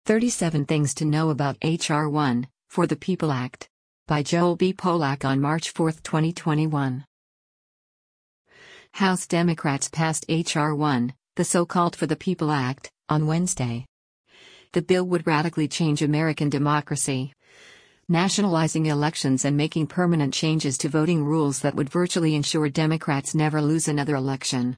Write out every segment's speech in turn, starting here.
37 Things to Know About H.R. 1, For the People Act. By Joel B. Polak on March 4, 2021. House Democrats passed H.R. 1, the so-called For the People Act, on Wednesday. The bill would radically change American democracy, nationalizing elections and making permanent changes to voting rules that would virtually ensure Democrats never lose another election.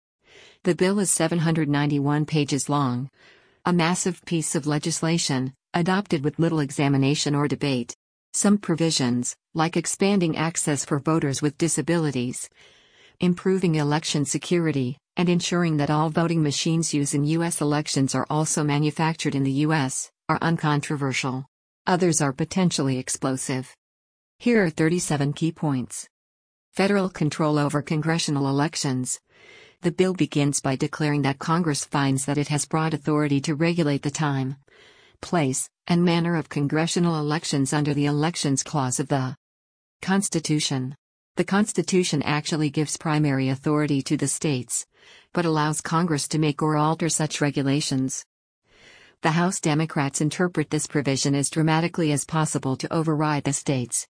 The bill is 791 pages long, a massive piece of legislation, adopted with little examination or debate. Some provisions, like expanding access for voters with disabilities, improving election security, and ensuring that all voting machines used in U.S. elections are also manufactured in the U.S., are uncontroversial. Others are potentially explosive. Here are 37 key points. Federal control over congressional elections. The bill begins by declaring that Congress finds that it has broad authority to regulate the time, place, and manner of congressional elections under the Elections Clause of the Constitution. The Constitution actually gives primary authority to the states, but allows Congress to make or alter such regulations. The House Democrats interpret this provision as dramatically as possible to override the states,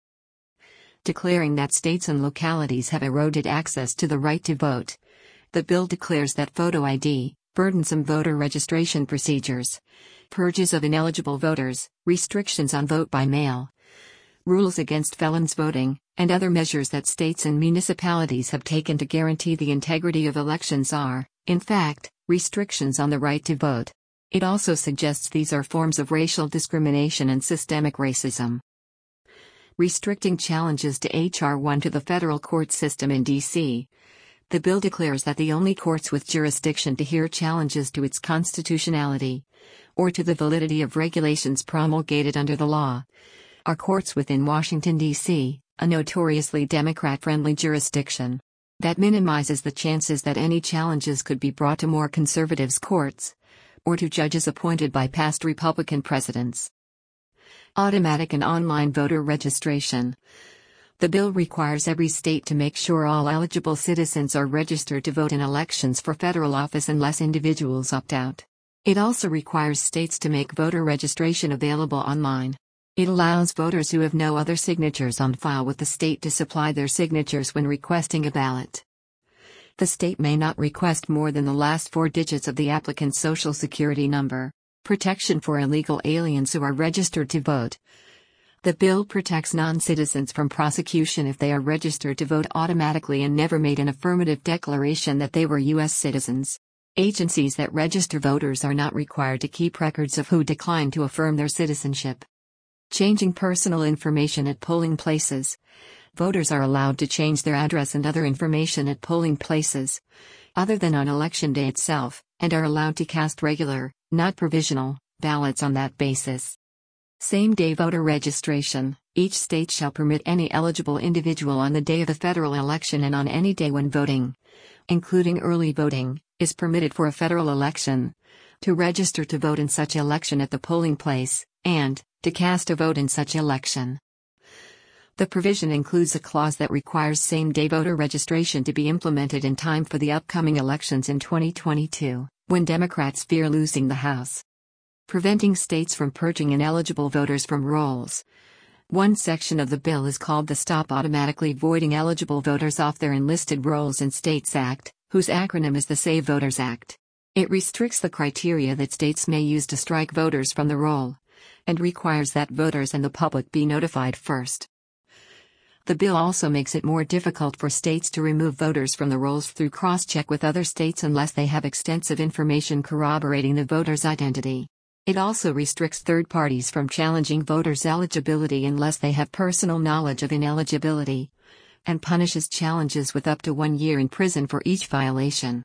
declaring that states and localities have eroded access to the right to vote. The bill declares that photo ID, burdensome voter registration procedures, purges of ineligible voters, restrictions on vote by mail, rules against felons voting, and other measures that states and municipalities have taken to guarantee the integrity of elections are, in fact, restrictions on the right to vote. It also suggests these are forms of racial discrimination and systemic racism. Restricting challenges to H.R. 1 to the federal court system in D.C. The bill declares that the only courts with jurisdiction to hear challenges to its constitutionality, or to the validity of regulations promulgated under the law, are courts within Washington, D.C., a notoriously Democrat-friendly jurisdiction. That minimizes the chances that any challenges could be brought to more conservatives' courts, or to judges appointed by past Republican presidents. Automatic and online voter registration. The bill requires every state to make sure all eligible citizens are registered to vote in elections for federal office unless individuals opt out. It also requires states to make voter registration available online. It allows voters who have no other signatures on file with the state to supply their signatures when requesting a ballot. The state may not request more than the last 4 digits of the applicant's Social Security number. Protection for illegal aliens who are registered to vote. The bill protects non-citizens from prosecution if they are registered to vote automatically and never made an affirmative declaration that they were U.S. citizens. Agencies that register voters are not required to keep records of who declined to affirm their citizenship. Changing personal information at polling places. Voters are allowed to change their address and other information at polling places, other than on election day itself, and are allowed to cast regular, not provisional, ballots on that basis. Same-day voter registration. Each state shall permit any eligible individual on the day of the federal election and on any day when voting, including early voting, is permitted for a federal election, to register to vote in such election at the polling place, and to cast a vote in such election. The provision includes a clause that requires same-day voter registration to be implemented in time for the upcoming elections in 2022, when Democrats fear losing the House. Preventing states from purging ineligible voters from rolls. One section of the bill is called the Stop Automatically Voiding Eligible Voters Off Their Enlisted Rolls in States Act, whose acronym is the Save Voters Act. It restricts the criteria that states may use to strike voters from the roll, and requires that voters and the public be notified first. The bill also makes it more difficult for states to remove voters from the rolls through cross-check with other states unless they have extensive information corroborating the voter's identity. It also restricts third parties from challenging voters' eligibility unless they have personal knowledge of ineligibility, and punishes challenges with up to 1 year in prison for each violation.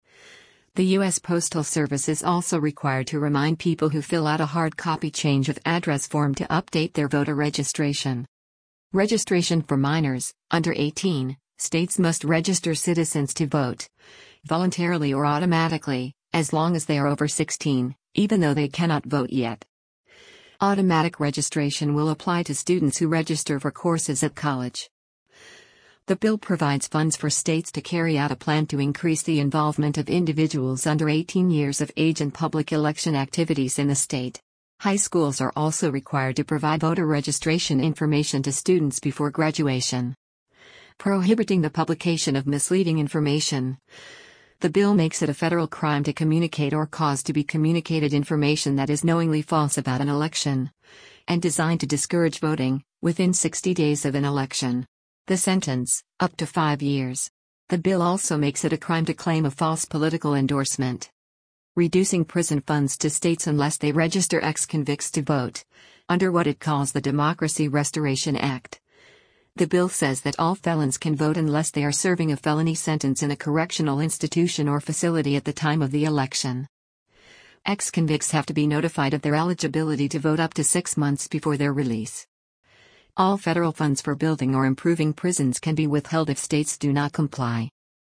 The U.S. Postal Service is also required to remind people who fill out a hard copy change of address form to update their voter registration. Registration for minors, under 18, states must register citizens to vote, voluntarily or automatically, as long as they are over 16. Even though they cannot vote yet. Automatic registration will apply to students who register for courses at college. The bill provides funds for states to carry out a plan to increase the involvement of individuals under 18 years of age in public election activities in the state. High schools are also required to provide voter registration information to students before graduation. Prohibiting the publication of misleading information. The bill makes it a federal crime to communicate or cause to be communicated information that is knowingly false about an election, and designed to discourage voting, within 60 days of an election. The sentence, up to 5 years. The bill also makes it a crime to claim a false political endorsement. Reducing prison funds to states unless they register ex-convicts to vote, under what it calls the Democracy Restoration Act. The bill says that all felons can vote unless they are serving a felony sentence in a correctional institution or facility at the time of the election. Ex-convicts have to be notified of their eligibility to vote up to 6 months before their release. All federal funds for building or improving prisons can be withheld if states do not comply.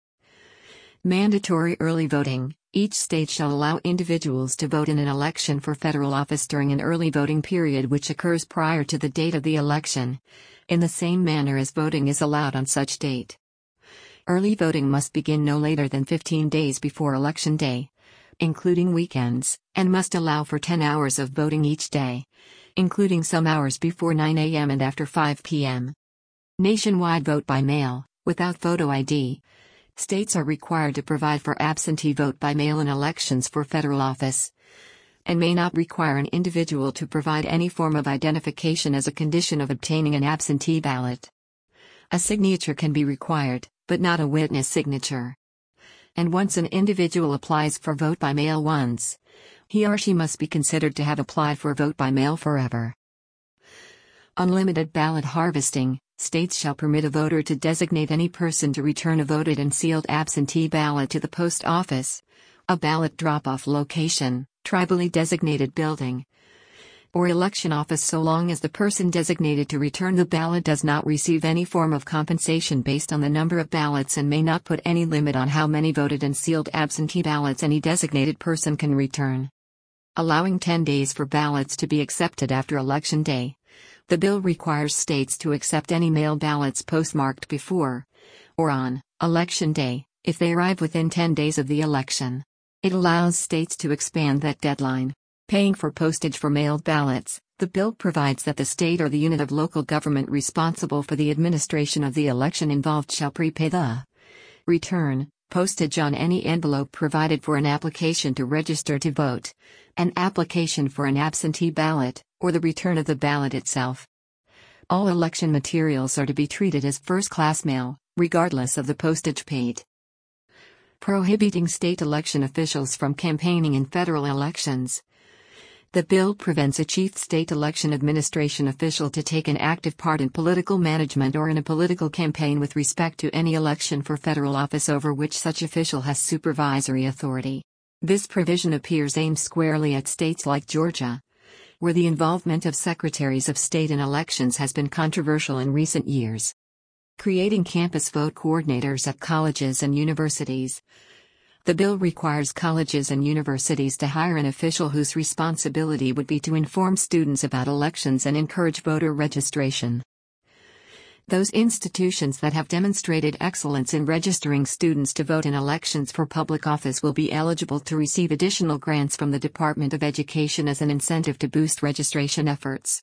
Mandatory early voting. Each state shall allow individuals to vote in an election for federal office during an early voting period which occurs prior to the date of the election, in the same manner as voting is allowed on such date. Early voting must begin no later than 15 days before Election Day, including weekends, and must allow for 10 hours of voting each day, including some hours before 9 a.m. and after 5 p.m. Nationwide vote by mail, without photo ID. States are required to provide for absentee vote by mail in elections for federal office, and may not require an individual to provide any form of identification as a condition of obtaining an absentee ballot. A signature can be required, but not a witness signature. And once an individual applies for vote by mail once, he or she must be considered to have applied for vote by mail forever. Unlimited ballot harvesting. States shall permit a voter to designate any person to return a voted and sealed absentee ballot to the post office, a ballot drop-off location, tribally designated building, or election office so long as the person designated to return the ballot does not receive any form of compensation based on the number of ballots and may not put any limit on how many voted and sealed absentee ballots any designated person can return. Allowing 10 days for ballots to be accepted after Election Day. The bill requires states to accept any mail ballots postmarked before or on Election Day, if they arrive within 10 days of the election. It allows states to expand that deadline. Paying for postage for mailed ballots. The bill provides that the state or the unit of local government responsible for the administration of the election involved shall prepay the return postage on any envelope provided for an application to register to vote, an application for an absentee ballot, or the return of the ballot itself. All election materials are to be treated as first-class mail, regardless of the postage paid. Prohibiting state election officials from campaigning in federal elections. The bill prevents a chief state election administration official to take an active part in political management or in a political campaign with respect to any election for federal office over which such official has supervisory authority. This provision appears aimed squarely at states like Georgia, where the involvement of secretaries of state in elections has been controversial in recent years. Creating campus vote coordinators at colleges and universities. The bill requires colleges and universities to hire an official whose responsibility would be to inform students about elections and encourage voter registration. Those institutions that have demonstrated excellence in registering students to vote in elections for public office will be eligible to receive additional grants from the Department of Education as an incentive to boost registration efforts.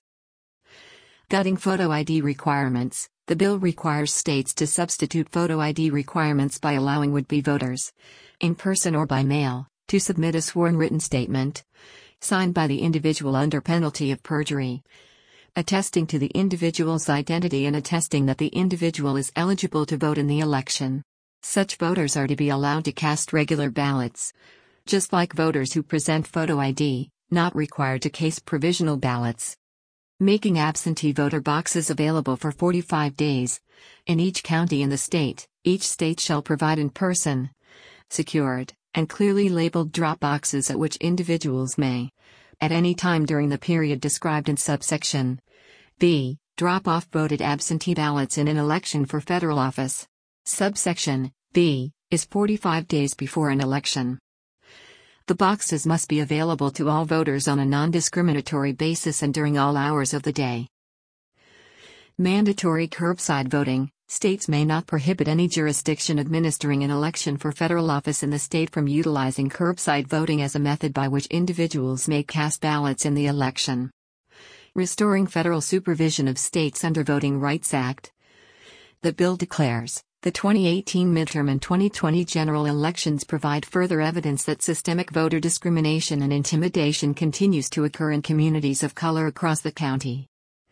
Gutting photo ID requirements. The bill requires states to substitute photo ID requirements by allowing would-be voters, in person or by mail, to submit a sworn written statement, signed by the individual under penalty of perjury, attesting to the individual's identity and attesting that the individual is eligible to vote in the election. Such voters are to be allowed to cast regular ballots, just like voters who present photo ID, not required to cast provisional ballots. Making absentee voter boxes available for 45 days. In each county in the state, each state shall provide in-person, secured, and clearly labeled drop boxes at which individuals may, at any time during the period described in subsection B, drop off voted absentee ballots in an election for federal office. Subsection B is 45 days before an election. The boxes must be available to all voters on a non-discriminatory basis and during all hours of the day. Mandatory curbside voting. States may not prohibit any jurisdiction administering an election for federal office in the state from utilizing curbside voting as a method by which individuals may cast ballots in the election. Restoring federal supervision of states under Voting Rights Act. The bill declares, the 2018 midterm and 2020 general elections provide further evidence that systemic voter discrimination and intimidation continues to occur in communities of color across the county.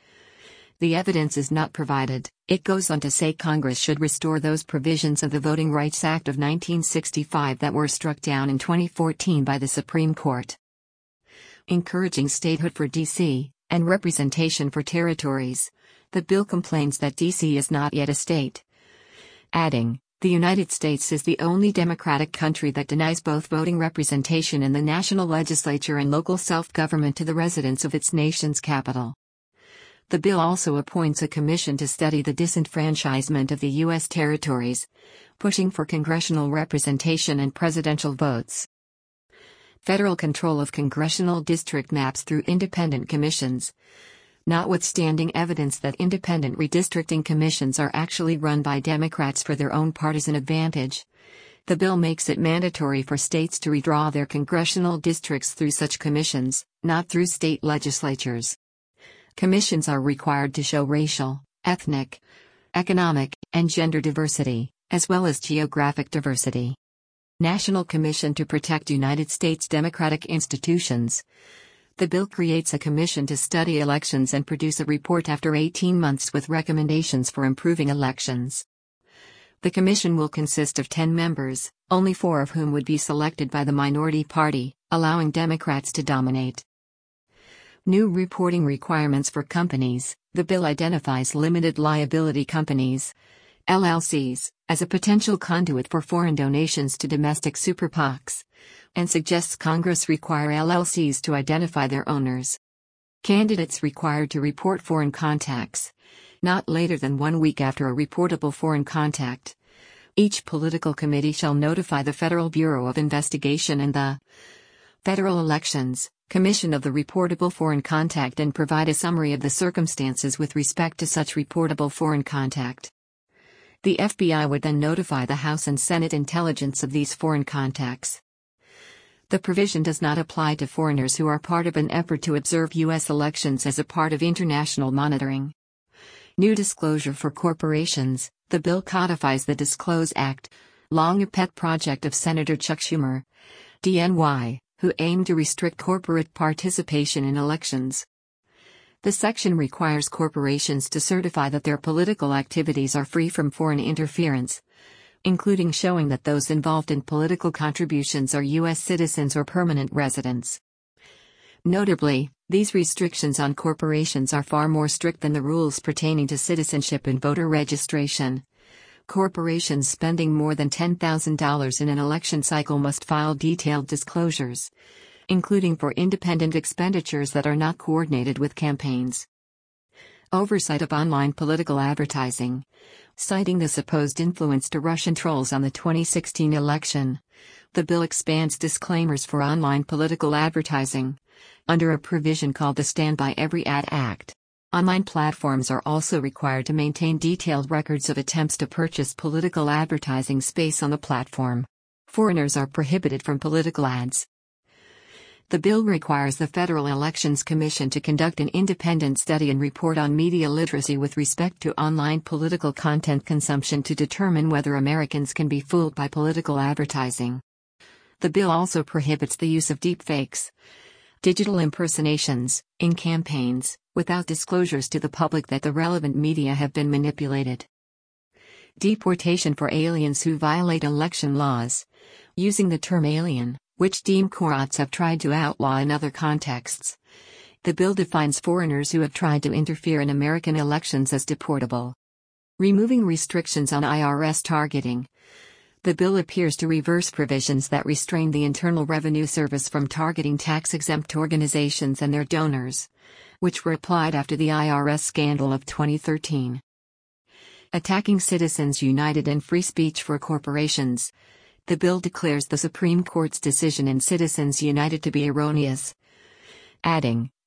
The evidence is not provided. It goes on to say Congress should restore those provisions of the Voting Rights Act of 1965 that were struck down in 2014 by the Supreme Court. Encouraging statehood for D.C., and representation for territories. The bill complains that D.C. is not yet a state. Adding, the United States is the only democratic country that denies both voting representation in the national legislature and local self-government to the residents of its nation's capital. The bill also appoints a commission to study the disenfranchisement of the U.S. territories, pushing for congressional representation and presidential votes. Federal control of congressional district maps through independent commissions. Notwithstanding evidence that independent redistricting commissions are actually run by Democrats for their own partisan advantage, the bill makes it mandatory for states to redraw their congressional districts through such commissions, not through state legislatures. Commissions are required to show racial, ethnic, economic, and gender diversity, as well as geographic diversity. National Commission to Protect United States Democratic Institutions. The bill creates a commission to study elections and produce a report after 18 months with recommendations for improving elections. The commission will consist of 10 members, only 4 of whom would be selected by the minority party, allowing Democrats to dominate. New reporting requirements for companies. The bill identifies limited liability companies, LLCs, as a potential conduit for foreign donations to domestic super PACs, and suggests Congress require LLCs to identify their owners. Candidates required to report foreign contacts, not later than 1 week after a reportable foreign contact. Each political committee shall notify the Federal Bureau of Investigation and the Federal Elections Commission of the reportable foreign contact and provide a summary of the circumstances with respect to such reportable foreign contact. The FBI would then notify the House and Senate intelligence of these foreign contacts. The provision does not apply to foreigners who are part of an effort to observe U.S. elections as a part of international monitoring. New disclosure for corporations. The bill codifies the Disclose Act, long a pet project of Senator Chuck Schumer, DNY, who aimed to restrict corporate participation in elections. The section requires corporations to certify that their political activities are free from foreign interference, including showing that those involved in political contributions are U.S. citizens or permanent residents. Notably, these restrictions on corporations are far more strict than the rules pertaining to citizenship and voter registration. Corporations spending more than $10,000 in an election cycle must file detailed disclosures, including for independent expenditures that are not coordinated with campaigns. Oversight of online political advertising. Citing the supposed influence to Russian trolls on the 2016 election, the bill expands disclaimers for online political advertising, under a provision called the Stand by Every Ad Act. Online platforms are also required to maintain detailed records of attempts to purchase political advertising space on the platform. Foreigners are prohibited from political ads. The bill requires the Federal Elections Commission to conduct an independent study and report on media literacy with respect to online political content consumption to determine whether Americans can be fooled by political advertising. The bill also prohibits the use of deepfakes, digital impersonations, in campaigns, without disclosures to the public that the relevant media have been manipulated. Deportation for aliens who violate election laws. Using the term alien, which Democrats have tried to outlaw in other contexts, the bill defines foreigners who have tried to interfere in American elections as deportable. Removing restrictions on IRS targeting. The bill appears to reverse provisions that restrain the Internal Revenue Service from targeting tax-exempt organizations and their donors, which were applied after the IRS scandal of 2013. Attacking Citizens United and free speech for corporations. The bill declares the Supreme Court's decision in Citizens United to be erroneous, adding,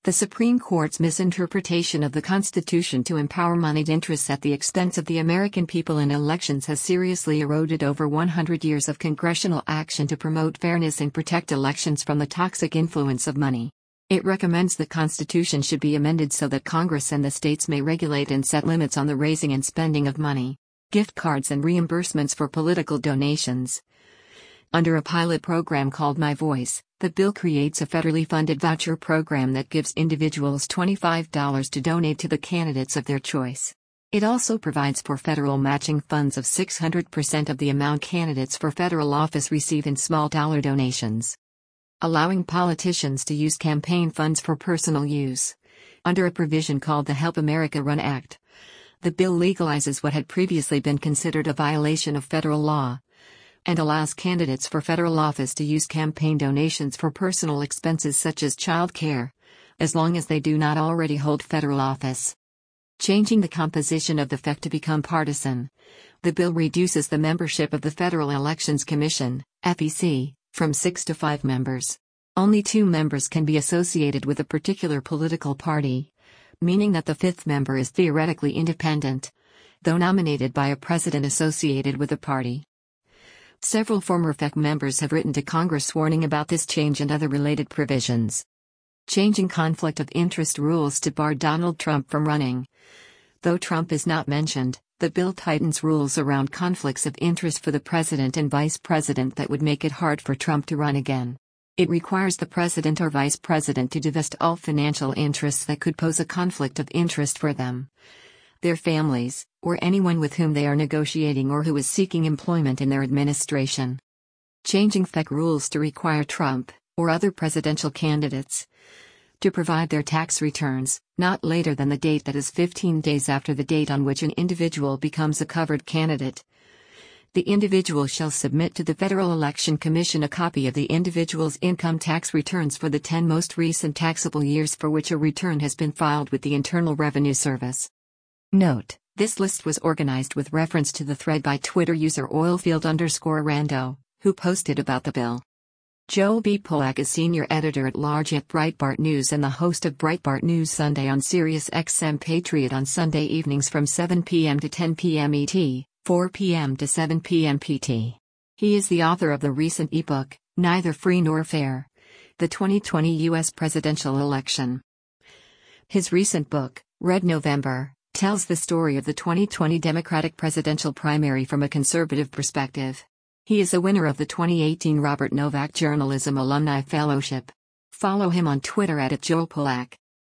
The Supreme Court's misinterpretation of the Constitution to empower moneyed interests at the expense of the American people in elections has seriously eroded over 100 years of congressional action to promote fairness and protect elections from the toxic influence of money. It recommends the Constitution should be amended so that Congress and the states may regulate and set limits on the raising and spending of money, gift cards and reimbursements for political donations. Under a pilot program called My Voice, the bill creates a federally funded voucher program that gives individuals $25 to donate to the candidates of their choice. It also provides for federal matching funds of 600% of the amount candidates for federal office receive in small dollar donations, allowing politicians to use campaign funds for personal use. Under a provision called the Help America Run Act, the bill legalizes what had previously been considered a violation of federal law, and allows candidates for federal office to use campaign donations for personal expenses such as child care, as long as they do not already hold federal office. Changing the composition of the FEC to become partisan, the bill reduces the membership of the Federal Elections Commission, FEC, from 6 to 5 members. Only 2 members can be associated with a particular political party, meaning that the 5th member is theoretically independent, though nominated by a president associated with a party. Several former FEC members have written to Congress warning about this change and other related provisions. Changing conflict of interest rules to bar Donald Trump from running. Though Trump is not mentioned, the bill tightens rules around conflicts of interest for the president and vice president that would make it hard for Trump to run again. It requires the president or vice president to divest all financial interests that could pose a conflict of interest for them, their families, or anyone with whom they are negotiating or who is seeking employment in their administration. Changing FEC rules to require Trump, or other presidential candidates, to provide their tax returns, not later than the date that is 15 days after the date on which an individual becomes a covered candidate. The individual shall submit to the Federal Election Commission a copy of the individual's income tax returns for the 10 most recent taxable years for which a return has been filed with the Internal Revenue Service. Note: this list was organized with reference to the thread by Twitter user Oilfield_Rando, who posted about the bill. Joe B. Polak is senior editor-at-large at Breitbart News and the host of Breitbart News Sunday on Sirius XM Patriot on Sunday evenings from 7 p.m. to 10 p.m. ET, 4 p.m. to 7 p.m. PT. He is the author of the recent ebook, Neither Free Nor Fair: The 2020 U.S. Presidential Election. His recent book, Red November, tells the story of the 2020 Democratic presidential primary from a conservative perspective. He is a winner of the 2018 Robert Novak Journalism Alumni Fellowship. Follow him on Twitter @JoePolak.